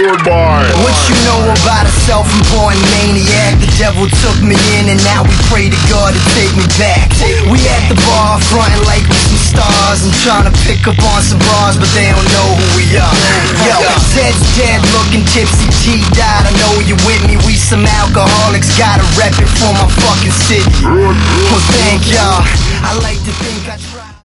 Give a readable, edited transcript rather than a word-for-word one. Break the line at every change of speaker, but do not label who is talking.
Goodbye.
What you know about a self-employed maniac? The devil took me in and now we pray to God to take me back. We at the bar frontin' like we some stars and trying to pick up on some bras, but they don't know who we are. Yo, Ted's dead looking tipsy, G died, I know you with me. We some alcoholics, gotta rep it for my fucking city. Well, thank y'all. I like to think I